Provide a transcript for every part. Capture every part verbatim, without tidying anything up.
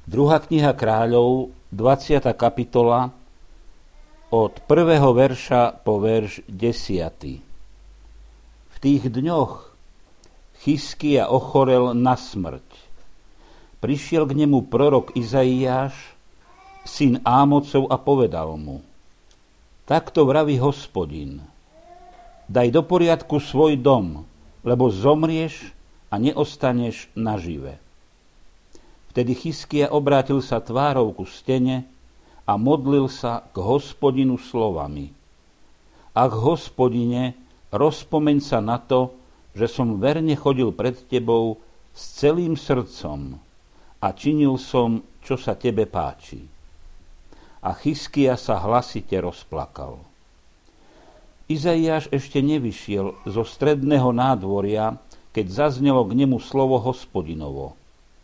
Druhá kniha kráľov, dvadsiata kapitola, od prvého verša po verš desiaty. V tých dňoch Chizkija ochorel na smrť. Prišiel k nemu prorok Izaiáš, syn Ámocov, a povedal mu: Takto vraví Hospodin, daj do poriadku svoj dom, lebo zomrieš a neostaneš nažive. Vtedy Chizkija obrátil sa tvárou ku stene a modlil sa k Hospodinu slovami: Ach, Hospodine, rozpomeň sa na to, že som verne chodil pred tebou s celým srdcom a činil som, čo sa tebe páči. A Chizkija sa hlasite rozplakal. Izaiáš ešte nevyšiel zo stredného nádvoria, keď zaznelo k nemu slovo Hospodinovo: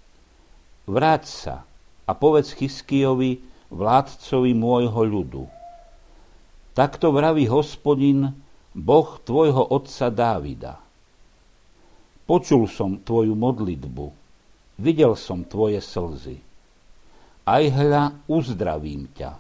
Vráť sa a povedz Chizkijovi, vládcovi môjho ľudu: Takto vraví Hospodin, Boh tvojho otca Dávida. Počul som tvoju modlitbu, videl som tvoje slzy. Aj hľa, uzdravím ťa.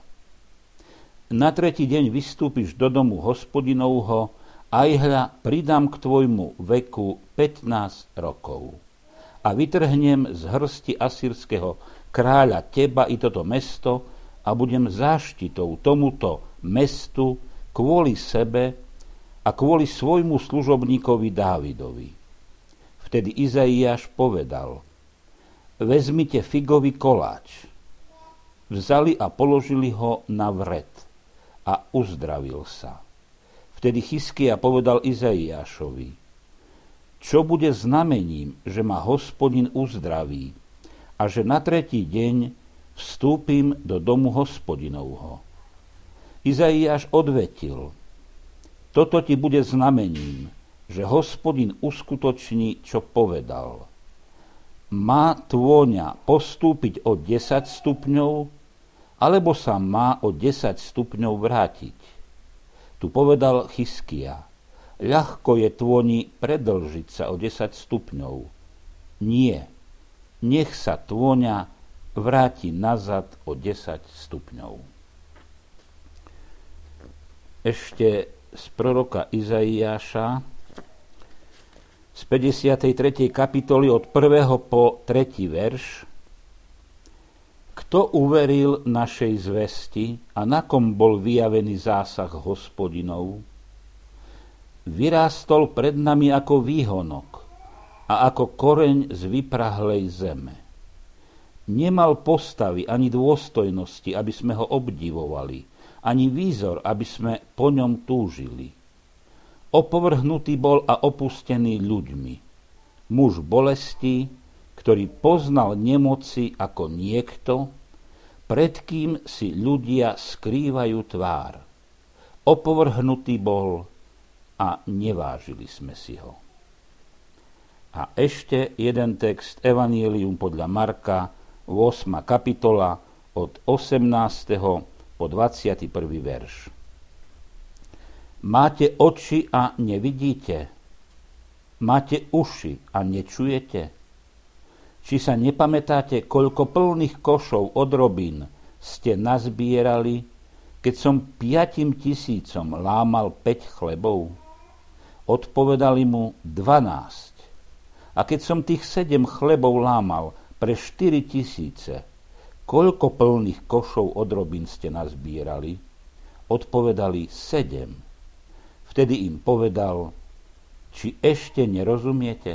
Na tretí deň vystúpiš do domu Hospodinovho, aj hľa, pridám k tvojmu veku pätnásť rokov. A vytrhnem z hrsti asýrskeho kráľa teba i toto mesto a budem záštitou tomuto mestu kvôli sebe a kvôli svojmu služobníkovi Dávidovi. Vtedy Izaiáš povedal: Vezmite figový koláč. Vzali a položili ho na vret a uzdravil sa. Vtedy Chizkija povedal Izaiášovi: Čo bude znamením, že ma Hospodin uzdraví a že na tretí deň vstúpim do domu Hospodinovho? Izaiáš odvetil: Toto ti bude znamením, že Hospodin uskutoční, čo povedal. Má tôňa postúpiť o desať stupňov, alebo sa má o desať stupňov vrátiť? Tu povedal Chizkija: Ľahko je tôni predĺžiť sa o desať stupňov. Nie, nech sa tôňa vráti nazad o desať stupňov. Ešte z proroka Izaiáša, z päťdesiatej tretej kapitoly od prvého po tretí verš. Kto uveril našej zvesti a na kom bol vyjavený zásah Hospodinov? Vyrástol pred nami ako výhonok a ako koreň z vyprahlej zeme. Nemal postavy ani dôstojnosti, aby sme ho obdivovali, ani výzor, aby sme po ňom túžili. Opovrhnutý bol a opustený ľuďmi. Muž bolesti, ktorý poznal nemoci ako niekto, pred kým si ľudia skrývajú tvár. Opovrhnutý bol a nevážili sme si ho. A ešte jeden text, Evanjelium podľa Marka, ôsma kapitola, od osemnásteho po dvadsiaty prvý verš. Máte oči a nevidíte? Máte uši a nečujete? Či sa nepamätáte, koľko plných košov odrobín ste nazbierali, keď som piatim tisícom lámal päť chlebov? Odpovedali mu dvanásť. A keď som tých sedem chlebov lámal pre štyri tisíce, koľko plných košov odrobín ste nazbierali? Odpovedali sedem. Vtedy im povedal: Či ešte nerozumiete?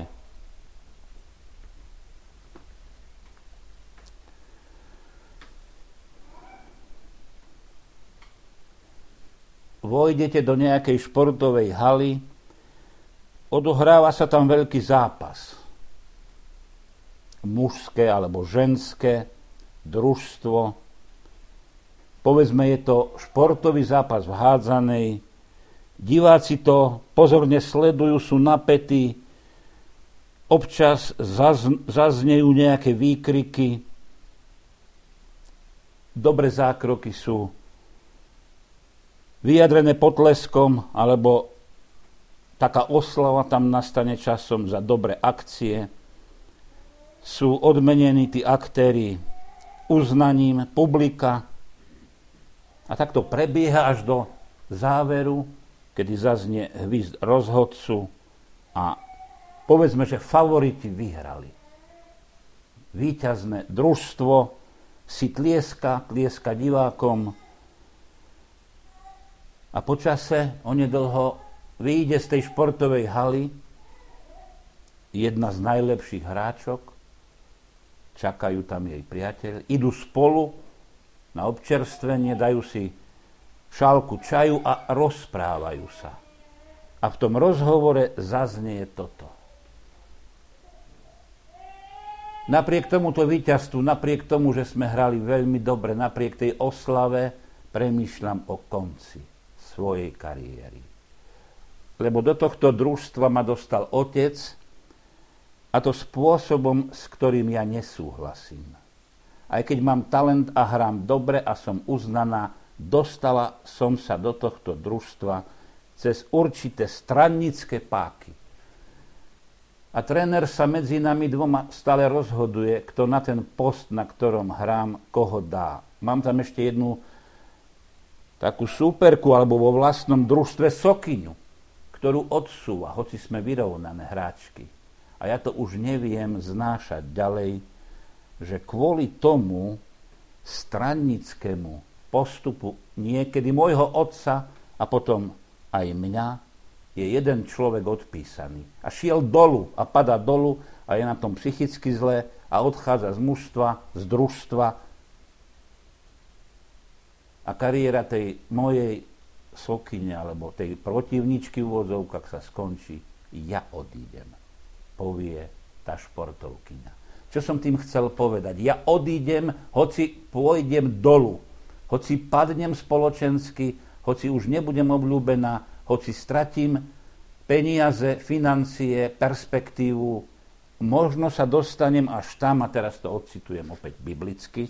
Vojdete do nejakej športovej haly, odohráva sa tam veľký zápas. Mužské alebo ženské, družstvo. Povedzme, je to športový zápas v hádzanej. Diváci to pozorne sledujú, sú napätí. Občas zaznejú nejaké výkriky. Dobré zákroky sú vyjadrené potleskom, alebo taká oslava tam nastane časom za dobré akcie. Sú odmenení tí aktéri uznaním publika. A tak to prebieha až do záveru, kedy zaznie hvizd rozhodcu a povedzme, že favoriti vyhrali. Víťazné družstvo si tlieska, tlieska divákom a počase onedlho vyjde z tej športovej haly jedna z najlepších hráčok, čakajú tam jej priateľ, idú spolu na občerstvenie, dajú si šálku čaju a rozprávajú sa. A v tom rozhovore zaznie toto. Napriek tomuto víťazstvu, napriek tomu, že sme hrali veľmi dobre, napriek tej oslave, premýšľam o konci svojej kariéry. Lebo do tohto družstva ma dostal otec, a to spôsobom, s ktorým ja nesúhlasím. Aj keď mám talent a hrám dobre a som uznaná, dostala som sa do tohto družstva cez určité strannické páky. A tréner sa medzi nami dvoma stále rozhoduje, kto na ten post, na ktorom hrám, koho dá. Mám tam ešte jednu takú súperku, alebo vo vlastnom družstve sokyňu, ktorú odsúva, hoci sme vyrovnané hráčky. A ja to už neviem znášať ďalej, že kvôli tomu strannickému postupu niekedy môjho otca a potom aj mňa je jeden človek odpísaný. A šiel dolu a padá dolu a je na tom psychicky zle a odchádza z mužstva, z družstva. A kariéra tej mojej sokyne alebo tej protivničky v úvodzovkách sa skončí. Ja odídem, povie tá športovkyňa. Čo som tým chcel povedať? Ja odídem, hoci pôjdem dolu, hoci padnem spoločensky, hoci už nebudem obľúbená, hoci stratím peniaze, financie, perspektívu, možno sa dostanem až tam, a teraz to odcitujem opäť biblicky,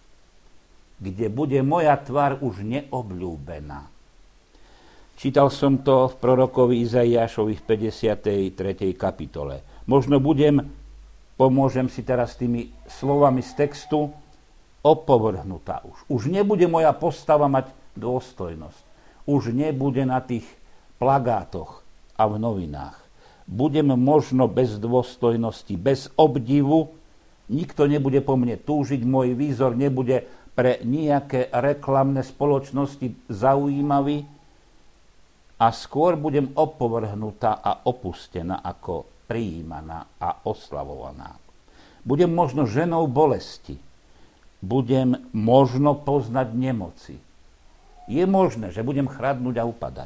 kde bude moja tvár už neobľúbená. Čítal som to v prorokovi Izaiášovi v päťdesiatej tretej kapitole. Možno budem, pomôžem si teraz tými slovami z textu, opovrhnutá už. Už nebude moja postava mať dôstojnosť. Už nebude na tých plagátoch a v novinách. Budem možno bez dôstojnosti, bez obdivu. Nikto nebude po mne túžiť, môj výzor nebude pre nejaké reklamné spoločnosti zaujímavý a skôr budem opovrhnutá a opustená ako prijímaná a oslavovaná. Budem možno ženou bolesti. Budem možno poznať nemoci. Je možné, že budem chradnúť a upadať.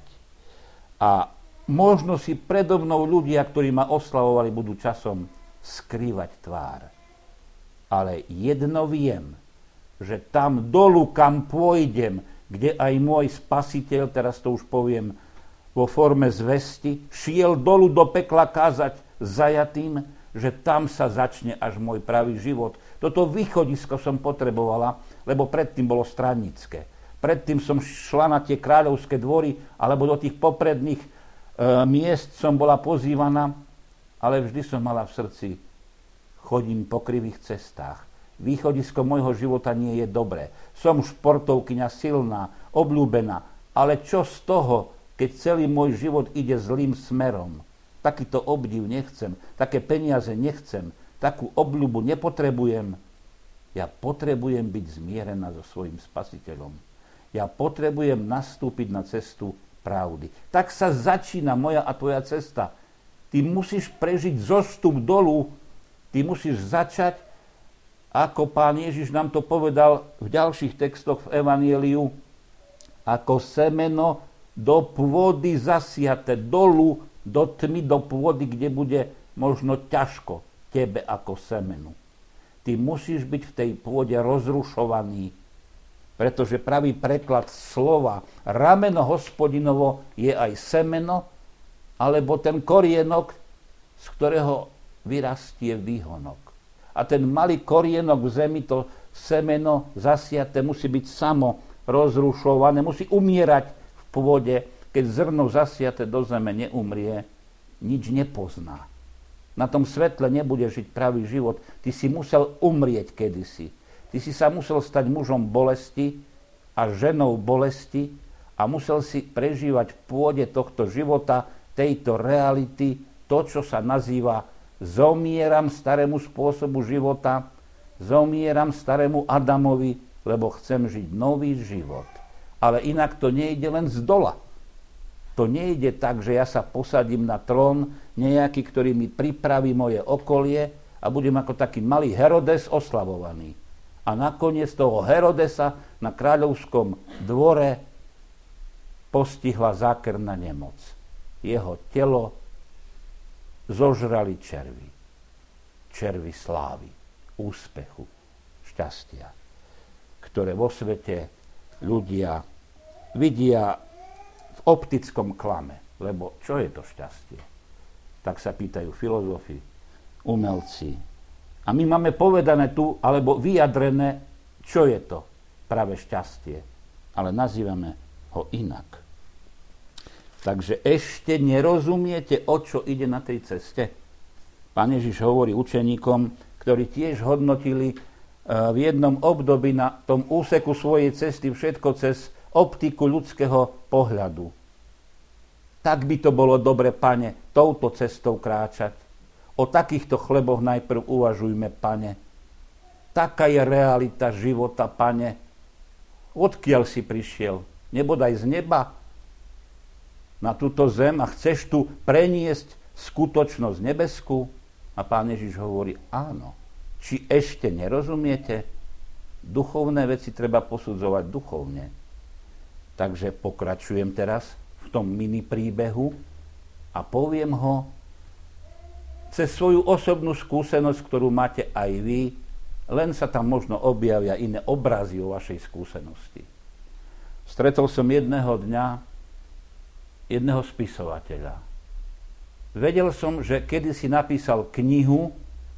A možno si predo mnou ľudia, ktorí ma oslavovali, budú časom skrývať tvár. Ale jedno viem, že tam dolu, kam pôjdem, kde aj môj spasiteľ, teraz to už poviem vo forme zvesti, šiel dolu do pekla kázať zajatým, že tam sa začne až môj pravý život. Toto východisko som potrebovala, lebo predtým bolo strannické. Predtým som šla na tie kráľovské dvory, alebo do tých popredných e, miest som bola pozývaná, ale vždy som mala v srdci, chodím po krivých cestách. Východisko môjho života nie je dobré. Som športovkyňa silná, obľúbená, ale čo z toho, keď celý môj život ide zlým smerom? Takýto obdiv nechcem, také peniaze nechcem, takú obľubu nepotrebujem. Ja potrebujem byť zmierená so svojím spasiteľom. Ja potrebujem nastúpiť na cestu pravdy. Tak sa začína moja a tvoja cesta. Ty musíš prežiť zostup dolu, ty musíš začať, ako Pán Ježiš nám to povedal v ďalších textoch v Evanjeliu, ako semeno do pôdy zasiate, dolu, do tmy, do pôdy, kde bude možno ťažko tebe ako semenu. Ty musíš byť v tej pôde rozrušovaný, pretože pravý preklad slova rameno Hospodinovo je aj semeno, alebo ten korienok, z ktorého vyrastie výhonok. A ten malý korienok v zemi, to semeno zasiate, musí byť samo rozrušované, musí umierať v pôde. Keď zrno zasiate do zeme neumrie, nič nepozná. Na tom svetle nebude žiť pravý život. Ty si musel umrieť kedysi. Ty si sa musel stať mužom bolesti a ženou bolesti a musel si prežívať v pôde tohto života, tejto reality, to, čo sa nazýva zomieram starému spôsobu života, zomieram starému Adamovi, lebo chcem žiť nový život. Ale inak to nejde len z dola. To nejde tak, že ja sa posadím na trón nejaký, ktorý mi pripraví moje okolie a budem ako taký malý Herodes oslavovaný. A nakoniec toho Herodesa na kráľovskom dvore postihla zákerná nemoc. Jeho telo zožrali červy. Červy slávy, úspechu, šťastia, ktoré vo svete ľudia vidia v optickom klame. Lebo čo je to šťastie? Tak sa pýtajú filozofi, umelci. A my máme povedané tu, alebo vyjadrené, čo je to práve šťastie. Ale nazývame ho inak. Takže ešte nerozumiete, o čo ide na tej ceste? Pán Ježiš hovorí učeníkom, ktorí tiež hodnotili v jednom období na tom úseku svojej cesty všetko cez optiku ľudského pohľadu. Tak by to bolo dobre, Pane, touto cestou kráčať. O takýchto chleboch najprv uvažujme, Pane. Taká je realita života, Pane. Odkiaľ si prišiel? Nebodaj z neba na túto zem a chceš tu preniesť skutočnosť nebeskú? A Pán Ježiš hovorí, áno. Či ešte nerozumiete? Duchovné veci treba posudzovať duchovne. Takže pokračujem teraz v tom mini príbehu a poviem ho cez svoju osobnú skúsenosť, ktorú máte aj vy, len sa tam možno objavia iné obrazy o vašej skúsenosti. Stretol som jedného dňa jedného spisovateľa. Vedel som, že kedysi napísal knihu,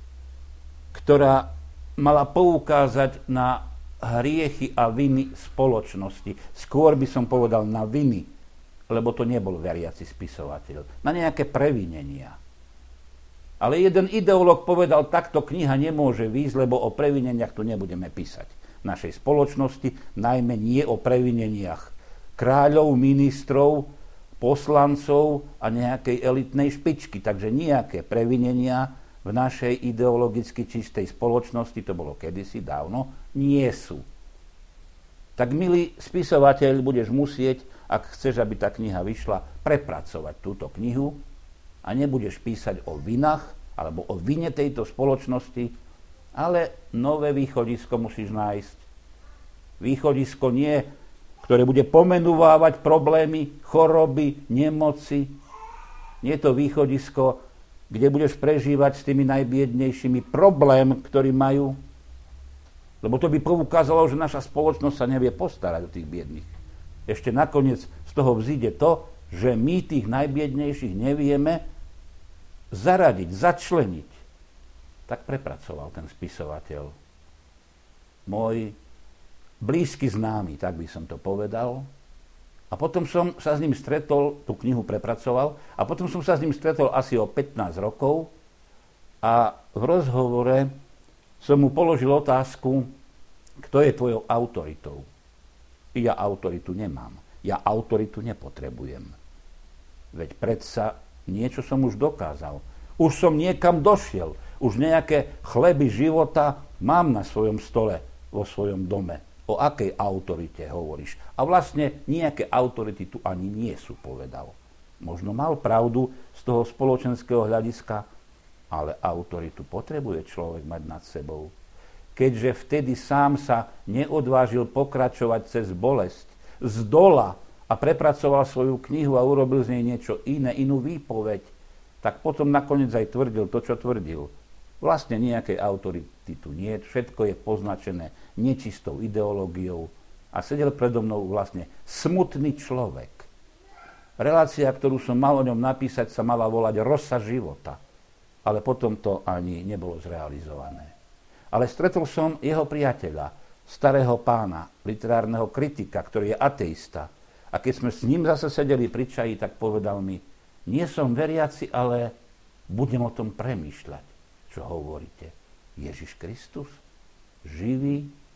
ktorá mala poukázať na hriechy a viny spoločnosti. Skôr by som povedal na viny, lebo to nebol veriaci spisovateľ. Na nejaké previnenia. Ale jeden ideológ povedal, takto kniha nemôže výjsť, lebo o previneniach tu nebudeme písať. V našej spoločnosti, najmä nie o previneniach kráľov, ministrov, poslancov a nejakej elitnej špičky. Takže nejaké previnenia v našej ideologicky čistej spoločnosti, to bolo kedysi dávno, nie sú. Tak, milý spisovateľ, budeš musieť, ak chceš, aby tá kniha vyšla, prepracovať túto knihu a nebudeš písať o vinách alebo o vine tejto spoločnosti, ale nové východisko musíš nájsť. Východisko nie, ktoré bude pomenúvať problémy, choroby, nemoci. Nie je to východisko, kde budeš prežívať s tými najbiednejšími problém, ktorý majú. Lebo to by poukázalo, že naša spoločnosť sa nevie postarať o tých biedných. Ešte nakoniec z toho vzíde to, že my tých najbiednejších nevieme zaradiť, začleniť. Tak prepracoval ten spisovateľ. Môj blízky známy, tak by som to povedal. A potom som sa s ním stretol, tú knihu prepracoval, a potom som sa s ním stretol asi o pätnásť rokov a v rozhovore som mu položil otázku, kto je tvojou autoritou. Ja autoritu nemám. Ja autoritu nepotrebujem. Veď predsa niečo som už dokázal. Už som niekam došiel. Už nejaké chleby života mám na svojom stole, vo svojom dome. O akej autorite hovoríš? A vlastne nejaké autority tu ani nie sú, povedal. Možno mal pravdu z toho spoločenského hľadiska, ale autoritu potrebuje človek mať nad sebou. Keďže vtedy sám sa neodvážil pokračovať cez bolesť, z dola a prepracoval svoju knihu a urobil z nej niečo iné, inú výpoveď, tak potom nakoniec aj tvrdil to, čo tvrdil. Vlastne nejakej autority tu nie, všetko je poznačené nečistou ideológiou a sedel predo mnou vlastne smutný človek. Relácia, ktorú som mal o ňom napísať, sa mala volať Rosa života, ale potom to ani nebolo zrealizované. Ale stretol som jeho priateľa, starého pána, literárneho kritika, ktorý je ateista. A keď sme s ním zase sedeli pri čaji, tak povedal mi, nie som veriaci, ale budem o tom premýšľať. Čo hovoríte? Ježiš Kristus? Živý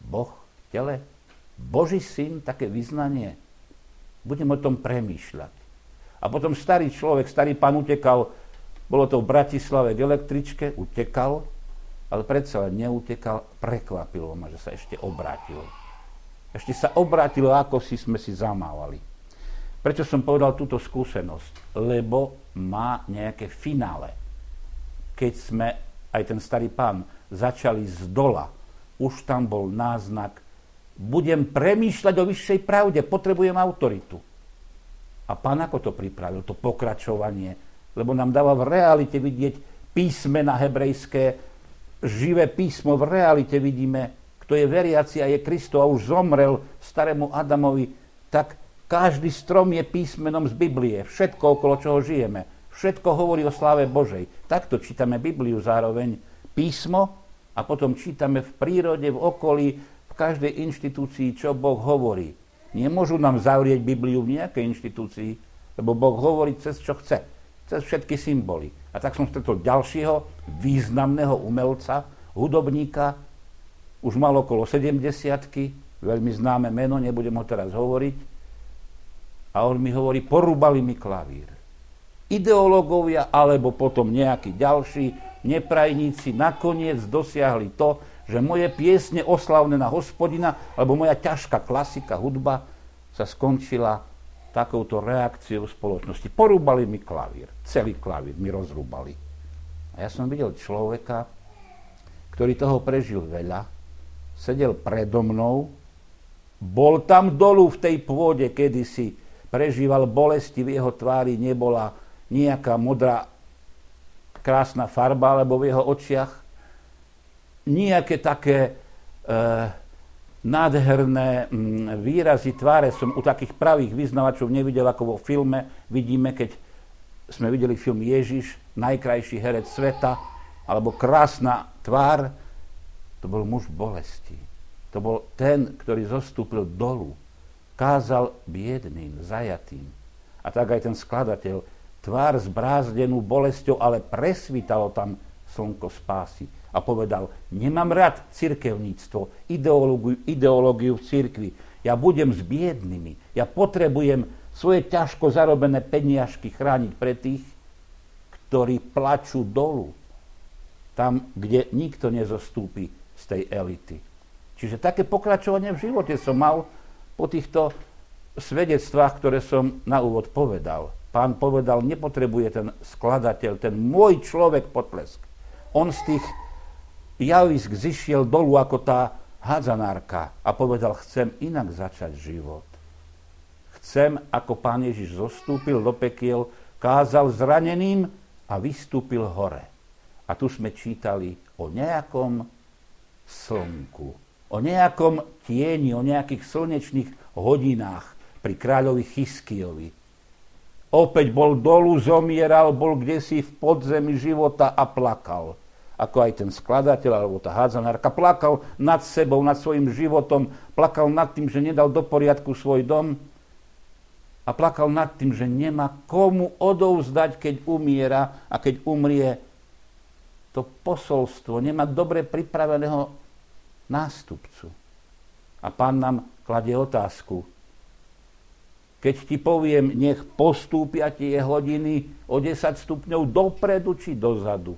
Boh v tele, Boží syn, také vyznanie. Budem o tom premýšľať. A potom starý človek, starý pán utekal, bolo to v Bratislave k električke, utekal, ale predsa len neutekal, prekvapilo ma, že sa ešte obrátil. Ešte sa obrátilo, ako si sme si zamávali. Prečo som povedal túto skúsenosť? Lebo má nejaké finále. Keď sme, aj ten starý pán, začali z dola, už tam bol náznak, budem premýšľať o vyššej pravde, potrebujem autoritu. A pán ako to pripravil, to pokračovanie, lebo nám dáva v realite vidieť písmena hebrejské, živé písmo, v realite vidíme, kto je veriaci a je Kristov a už zomrel starému Adamovi, tak každý strom je písmenom z Biblie, všetko, okolo čoho žijeme, všetko hovorí o sláve Božej. Takto čítame Bibliu zároveň, písmo, a potom čítame v prírode, v okolí, v každej inštitúcii, čo Boh hovorí. Nemôžu nám zavrieť Bibliu v nejakej inštitúcii, lebo Boh hovorí cez čo chce, cez všetky symboly. A tak som stretol ďalšieho významného umelca, hudobníka, už mal okolo sedemdesiatky, veľmi známe meno, nebudem ho teraz hovoriť. A on mi hovorí, porúbali mi klavír. Ideológovia, alebo potom nejakí ďalší neprajníci nakoniec dosiahli to, že moje piesne oslavné na Hospodina, alebo moja ťažká klasika, hudba, sa skončila takouto reakciou spoločnosti. Porúbali mi klavír, celý klavír mi rozrúbali. A ja som videl človeka, ktorý toho prežil veľa, sedel predo mnou, bol tam dolu v tej pôde, kedysi prežíval bolesti, v jeho tvári nebola nejaká modrá krásna farba, alebo v jeho očiach nejaké také e, nádherné m, výrazy tváre som u takých pravých vyznavačov nevidel, ako vo filme vidíme, keď sme videli film Ježiš, najkrajší herec sveta, alebo krásna tvár. To bol muž bolesti. To bol ten, ktorý zostúpil dolu. Kázal biedným, zajatým. A tak aj ten skladateľ, tvár zbrázdenú bolesťou, ale presvítalo tam slnko spásy. A povedal, nemám rád cirkevníctvo, ideológiu, ideológiu v cirkvi. Ja budem s biednými. Ja potrebujem svoje ťažko zarobené peniažky chrániť pre tých, ktorí plačú dolu. Tam, kde nikto nezostúpi z tej elity. Čiže také pokračovanie v živote som mal po týchto svedectvách, ktoré som na úvod povedal. Pán povedal, nepotrebuje ten skladateľ, ten môj človek potlesk. On z tých javisk zišiel dolu ako tá hádzanárka a povedal, chcem inak začať život. Chcem, ako Pán Ježiš zostúpil do pekiel, kázal zraneným a vystúpil hore. A tu sme čítali o nejakom slnku, o nejakom tieni, o nejakých slnečných hodinách pri kráľovi Chiskijovi. Opäť bol dolu, zomieral, bol kdesi v podzemí života a plakal. Ako aj ten skladateľ, alebo tá hádzanárka, plakal nad sebou, nad svojim životom, plakal nad tým, že nedal do poriadku svoj dom a plakal nad tým, že nemá komu odovzdať, keď umiera a keď umrie to posolstvo, nemá dobre pripraveného nástupcu. A Pán nám kladie otázku. Keď ti poviem, nech postúpia tie hodiny o desať stupňov dopredu či dozadu.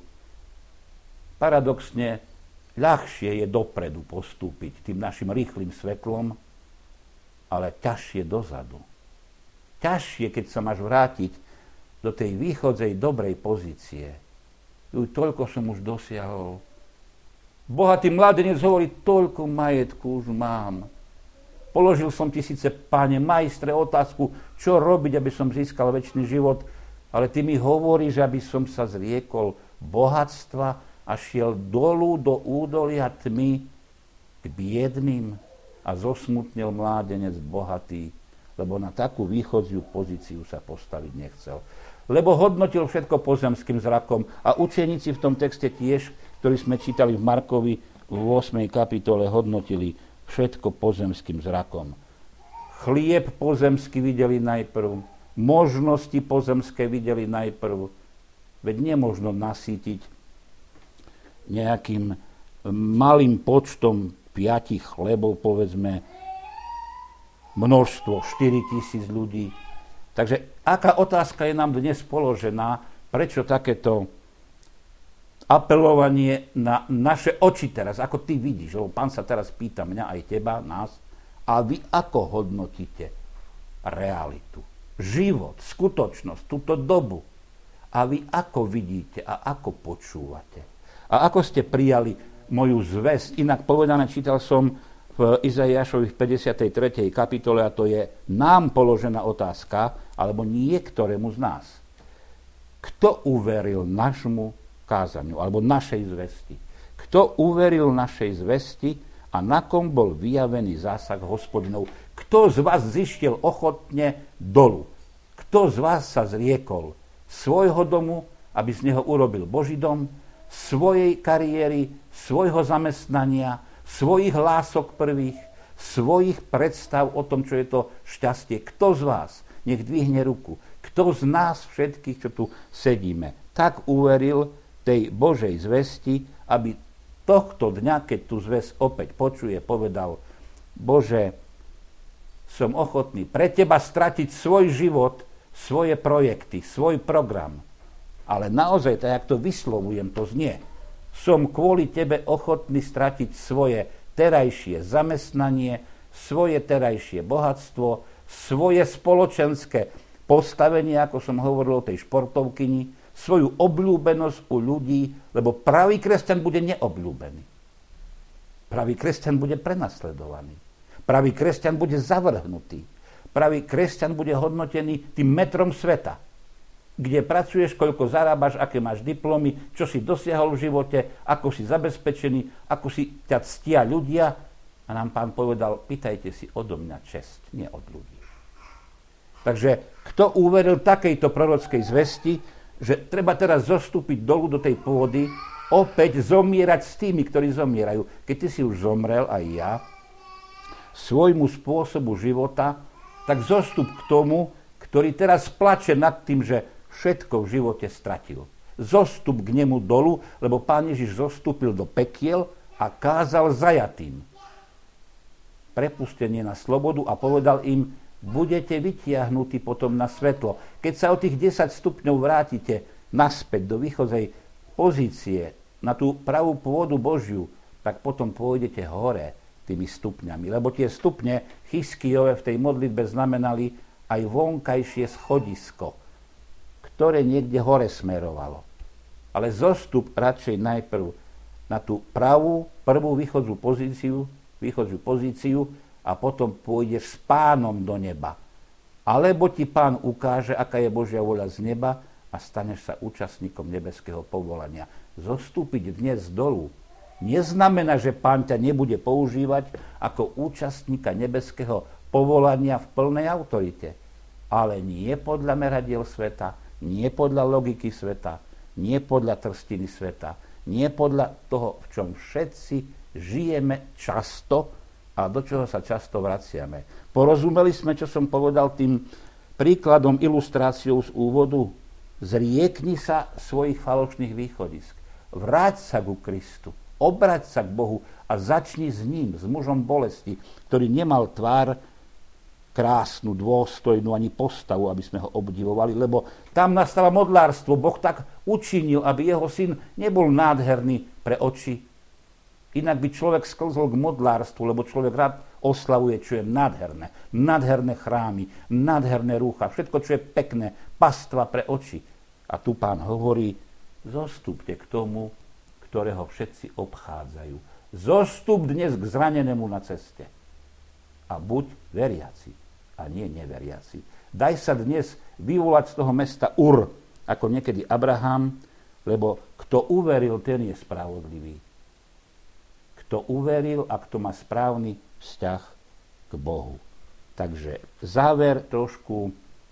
Paradoxne, ľahšie je dopredu postúpiť tým našim rýchlym svetlom, ale ťažšie dozadu. Ťažšie, keď sa máš vrátiť do tej východzej dobrej pozície. Uj, toľko som už dosiahol. Bohatý mladenec hovorí, toľko majetku už mám. Položil som ti síce, Pane, majstre, otázku, čo robiť, aby som získal večný život, ale ty mi hovoríš, aby som sa zriekol bohatstva a šiel dolu do údolia tmy k biedným a zosmutnil mládenec bohatý, lebo na takú východziu pozíciu sa postaviť nechcel. Lebo hodnotil všetko pozemským zrakom a učeníci v tom texte tiež, ktorý sme čítali v Markovi v ôsmej kapitole, hodnotili všetko pozemským zrakom. Chlieb pozemský videli najprv, možnosti pozemské videli najprv, veď nemožno nasýtiť nejakým malým počtom piatich chlebov, povedzme, množstvo, štyri tisíc ľudí. Takže aká otázka je nám dnes položená, prečo takéto apelovanie na naše oči teraz, ako ty vidíš, lebo Pán sa teraz pýta mňa aj teba, nás, a vy ako hodnotíte realitu, život, skutočnosť, túto dobu, a vy ako vidíte a ako počúvate. A ako ste prijali moju zvesť. Inak povedané, čítal som v Izaiášovi v päťdesiatej tretej kapitole, a to je nám položená otázka, alebo niektorému z nás. Kto uveril našmu kázaniu, alebo našej zvesti? Kto uveril našej zvesti a na kom bol vyjavený zásah Hospodinov? Kto z vás zišiel ochotne dolu? Kto z vás sa zriekol svojho domu, aby z neho urobil Boží dom, svojej kariéry, svojho zamestnania, svojich lások prvých, svojich predstav o tom, čo je to šťastie. Kto z vás? Nech dvihne ruku. Kto z nás všetkých, čo tu sedíme, tak uveril tej Božej zvesti, aby tohto dňa, keď tú zvesť opäť počuje, povedal: Bože, som ochotný pre teba stratiť svoj život, svoje projekty, svoj program. Ale naozaj, tak jak to vyslovujem, to znie. Som kvôli tebe ochotný stratiť svoje terajšie zamestnanie, svoje terajšie bohatstvo, svoje spoločenské postavenie, ako som hovoril o tej športovkyni, svoju obľúbenosť u ľudí, lebo pravý kresťan bude neobľúbený. Pravý kresťan bude prenasledovaný. Pravý kresťan bude zavrhnutý. Pravý kresťan bude hodnotený tým metrom sveta, kde pracuješ, koľko zarábaš, aké máš diplomy, čo si dosiahol v živote, ako si zabezpečený, ako si ťa ctia ľudia. A nám Pán povedal: pýtajte si odo mňa česť, nie od ľudí. Takže kto uveril takejto prorockej zvesti, že treba teraz zostúpiť dolu do tej pôdy, opäť zomierať s tými, ktorí zomierajú. Keď ty si už zomrel, aj ja, svojmu spôsobu života, tak zostup k tomu, ktorý teraz plače nad tým, že všetko v živote stratil. Zostup k nemu dolu, lebo Pán Ježiš zostúpil do pekiel a kázal zajatým prepustenie na slobodu a povedal im: budete vytiahnutí potom na svetlo. Keď sa o tých desať stupňov vrátite naspäť do východzej pozície, na tú pravú pôdu Božiu, tak potom pôjdete hore tými stupňami. Lebo tie stupne Chyskijove v tej modlitbe znamenali aj vonkajšie schodisko, ktoré niekde hore smerovalo. Ale zostup radšej najprv na tú pravú, prvú východzú pozíciu, východzú pozíciu a potom pôjdeš s Pánom do neba. Alebo ti Pán ukáže, aká je Božia vôľa z neba a staneš sa účastníkom nebeského povolania. Zostúpiť dnes dolu neznamená, že Pán ťa nebude používať ako účastníka nebeského povolania v plnej autorite. Ale nie podľa meradiel sveta, nie podľa logiky sveta, nie podľa trstiny sveta, nie podľa toho, v čom všetci žijeme často a do čoho sa často vraciame. Porozumeli sme, čo som povedal tým príkladom, ilustráciou z úvodu? Zriekni sa svojich falošných východisk. Vráť sa ku Kristu. Obrať sa k Bohu a začni s ním, s mužom bolesti, ktorý nemal tvár krásnu, dôstojnú ani postavu, aby sme ho obdivovali, lebo tam nastáva modlárstvo. Boh tak učinil, aby jeho syn nebol nádherný pre oči. Inak by človek sklzol k modlárstvu, lebo človek rád oslavuje, čo je nádherné. Nádherné chrámy, nádherné rúcha, všetko, čo je pekné, pastva pre oči. A tu Pán hovorí: zostúpte k tomu, ktorého všetci obchádzajú. Zostup dnes k zranenému na ceste. A buď veriaci, a nie neveriaci. Daj sa dnes vyvolať z toho mesta Ur, ako niekedy Abraham, lebo kto uveril, ten je spravodlivý. Kto uveril a kto má správny vzťah k Bohu. Takže záver trošku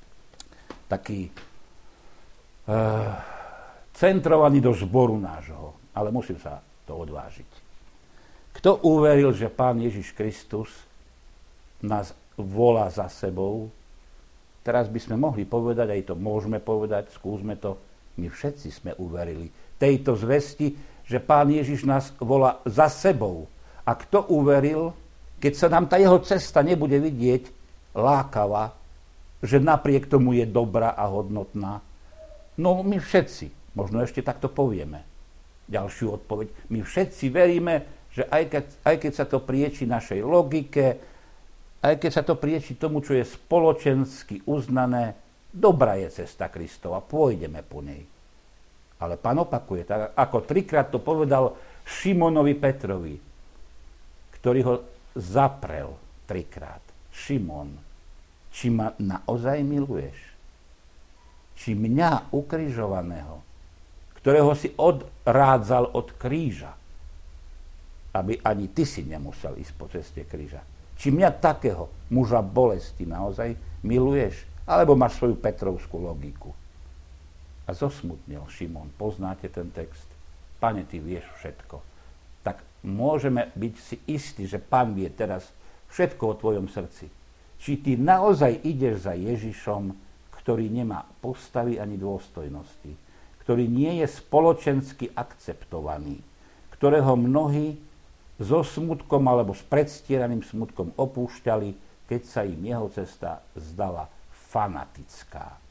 taký uh, centrovaný do zboru nášho. Ale musím sa to odvážiť. Kto uveril, že Pán Ježiš Kristus nás volá za sebou, teraz by sme mohli povedať, aj to môžeme povedať, skúsme to, my všetci sme uverili tejto zvesti, že Pán Ježiš nás volá za sebou. A kto uveril, keď sa nám tá jeho cesta nebude vidieť lákava, že napriek tomu je dobrá a hodnotná? No my všetci, možno ešte takto povieme. Ďalšiu odpoveď. My všetci veríme, že aj keď, aj keď sa to prieči našej logike, aj keď sa to prieči tomu, čo je spoločensky uznané, dobrá je cesta Kristova, pôjdeme po nej. Ale Pán opakuje, tak ako trikrát to povedal Šimonovi Petrovi, ktorý ho zaprel trikrát. Šimon, či ma naozaj miluješ? Či mňa ukrižovaného, ktorého si odrádzal od kríža, aby ani ty si nemusel ísť po ceste kríža. Či mňa takého muža bolesti naozaj miluješ? Alebo máš svoju petrovskú logiku? A zosmutnil Šimon. Poznáte ten text? Pane, ty vieš všetko. Tak môžeme byť si istí, že Pán vie teraz všetko o tvojom srdci. Či ty naozaj ideš za Ježišom, ktorý nemá postavy ani dôstojnosti, ktorý nie je spoločensky akceptovaný, ktorého mnohí so smutkom alebo s predstieraným smutkom opúšťali, keď sa im jeho cesta zdala fanatická.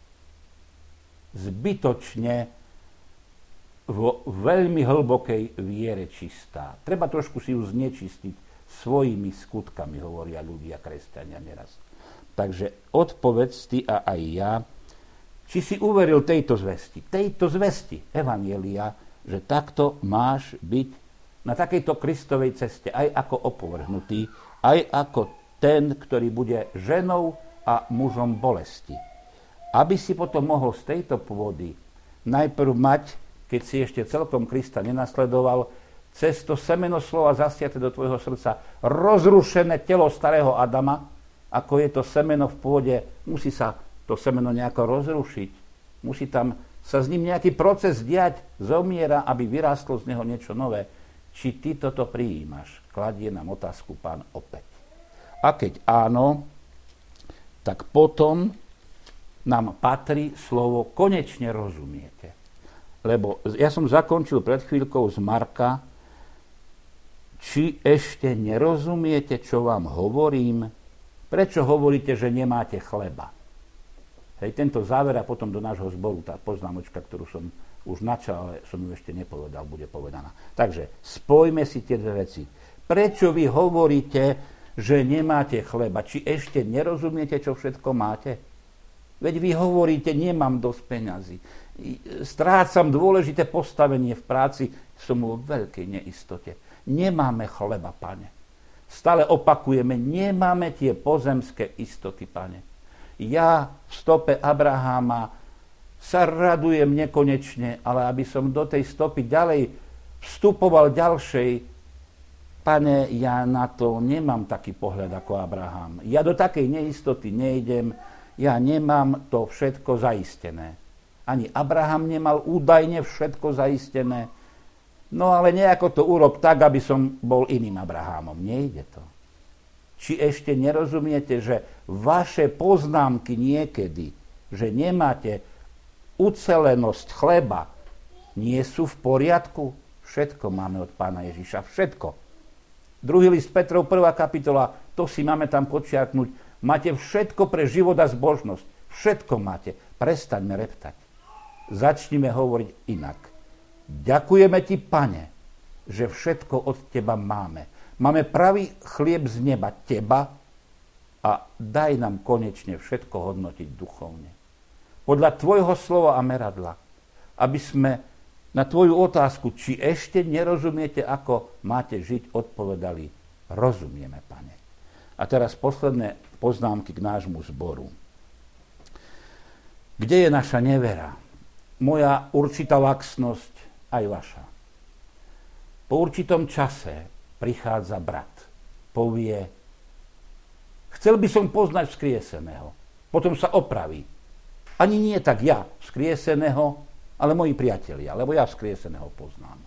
Zbytočne vo veľmi hlbokej viere čistá. Treba trošku si ju znečistiť svojimi skutkami, hovoria ľudia, kresťania neraz. Takže odpovedz ty a aj ja, či si uveril tejto zvesti, tejto zvesti Evanjelia, že takto máš byť na takejto Kristovej ceste, aj ako opovrhnutý, aj ako ten, ktorý bude ženou a mužom bolesti. Aby si potom mohol z tejto pôdy najprv mať, keď si ešte celkom Krista nenasledoval, cez to semeno slova zasiate do tvojho srdca rozrušené telo starého Adama, ako je to semeno v pôde, musí sa to semeno nejako rozrušiť, musí tam sa s ním nejaký proces diať, zomiera, aby vyrástlo z neho niečo nové. Či ty toto prijímaš? Kladie nám otázku Pán opäť. A keď áno, tak potom nám patrí slovo konečne rozumiete. Lebo ja som zakončil pred chvíľkou z Marka, či ešte nerozumiete, čo vám hovorím? Prečo hovoríte, že nemáte chleba? Hej, tento záver a potom do nášho zboru, tá poznámočka, ktorú som už načal, ale som ju ešte nepovedal, bude povedaná. Takže spojme si tie dve veci. Prečo vy hovoríte, že nemáte chleba? Či ešte nerozumiete, čo všetko máte? Veď vy hovoríte, nemám dosť peňazí. Strácam dôležité postavenie v práci, som vo veľkej neistote. Nemáme chleba, Pane. Stále opakujeme, nemáme tie pozemské istoty, Pane. Ja v stope Abraháma sa radujem nekonečne, ale aby som do tej stopy ďalej vstupoval ďalšej, Pane, ja na to nemám taký pohľad ako Abraham. Ja do takej neistoty nejdem, ja nemám to všetko zaistené. Ani Abraham nemal údajne všetko zaistené, no ale nejako to urob tak, aby som bol iným Abrahamom. Nejde to. Či ešte nerozumiete, že vaše poznámky niekedy, že nemáte ucelenosť chleba, nie sú v poriadku? Všetko máme od Pána Ježiša, všetko. Druhý list Petrov, prvá kapitola, to si máme tam podčiarknúť. Máte všetko pre život a zbožnosť. Všetko máte. Prestaňme reptať. Začnime hovoriť inak. Ďakujeme ti, Pane, že všetko od teba máme. Máme pravý chlieb z neba, teba, a daj nám konečne všetko hodnotiť duchovne. Podľa tvojho slova a meradla, aby sme na tvoju otázku, či ešte nerozumiete, ako máte žiť, odpovedali, rozumieme, Pane. A teraz posledné poznámky k nášmu zboru. Kde je naša nevera? Moja určitá laxnosť, aj vaša. Po určitom čase prichádza brat. Povie, chcel by som poznať vzkrieseného. Potom sa opraví. Ani nie tak ja vzkrieseného, ale moji priatelia, lebo ja vzkrieseného poznám.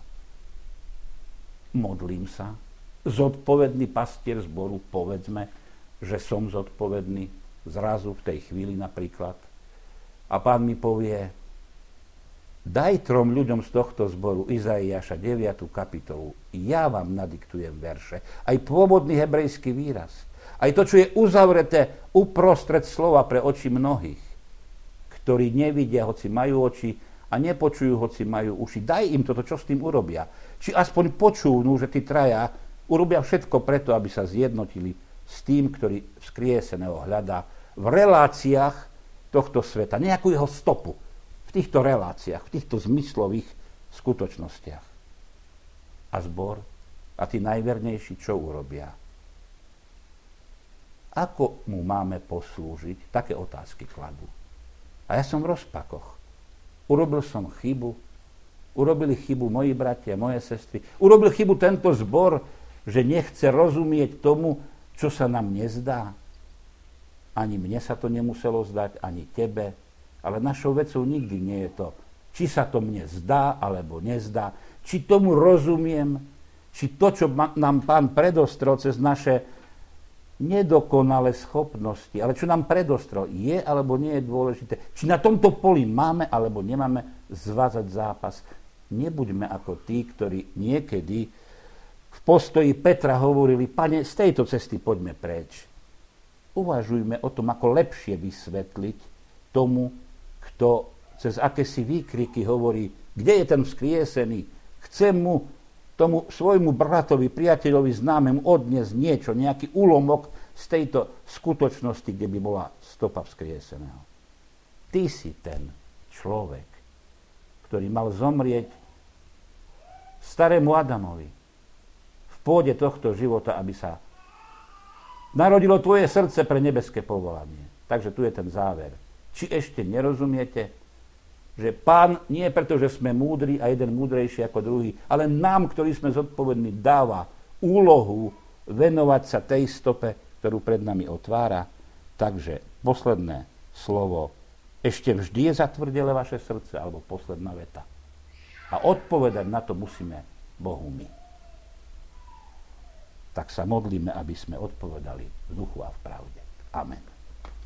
Modlím sa. Zodpovedný pastier zboru, povedzme, že som zodpovedný zrazu v tej chvíli napríklad. A Pán mi povie, Daj trom ľuďom z tohto zboru Izaiáša deviatu kapitolu. Ja vám nadiktujem verše. Aj pôvodný hebrejský výraz. Aj to, čo je uzavreté uprostred slova pre oči mnohých, ktorí nevidia, hoci majú oči, a nepočujú, hoci majú uši. Daj im toto, čo s tým urobia. Či aspoň počúvnú, že tí traja urobia všetko preto, aby sa zjednotili s tým, ktorý vzkrieseného hľadá v reláciách tohto sveta. Nejakú jeho stopu v týchto reláciách, v týchto zmyslových skutočnostiach. A zbor a tí najvernejší čo urobia? Ako mu máme poslúžiť? Také otázky kladú. A ja som v rozpakoch. Urobil som chybu, urobili chybu moji bratia, moje sestry, urobil chybu tento zbor, že nechce rozumieť tomu, čo sa nám nezdá. Ani mne sa to nemuselo zdať, ani tebe, ale našou vecou nikdy nie je to, či sa to mne zdá, alebo nezdá, či tomu rozumiem, či to, čo nám Pán predostrel cez naše nedokonalé schopnosti, ale čo nám predostrel, je alebo nie je dôležité. Či na tomto poli máme alebo nemáme zvázať zápas. Nebuďme ako tí, ktorí niekedy v postoji Petra hovorili: Pane, z tejto cesty poďme preč. Uvažujme o tom, ako lepšie vysvetliť tomu, kto cez akési výkriky hovorí: kde je ten vzkriesený? Chcem mu, tomu svojmu bratovi, priateľovi, známemu odniesť niečo, nejaký úlomok z tejto skutočnosti, kde by bola stopa vzkrieseného. Ty si ten človek, ktorý mal zomrieť starému Adamovi v pôde tohto života, aby sa narodilo tvoje srdce pre nebeské povolanie. Takže tu je ten záver. Či ešte nerozumiete, že Pán nie preto, že sme múdri a jeden múdrejší ako druhý, ale nám, ktorí sme zodpovední, dáva úlohu venovať sa tej stope, ktorú pred nami otvára. Takže posledné slovo: ešte vždy je zatvrdele vaše srdce, alebo posledná veta. A odpovedať na to musíme Bohu my. Tak sa modlíme, aby sme odpovedali v duchu a v pravde. Amen.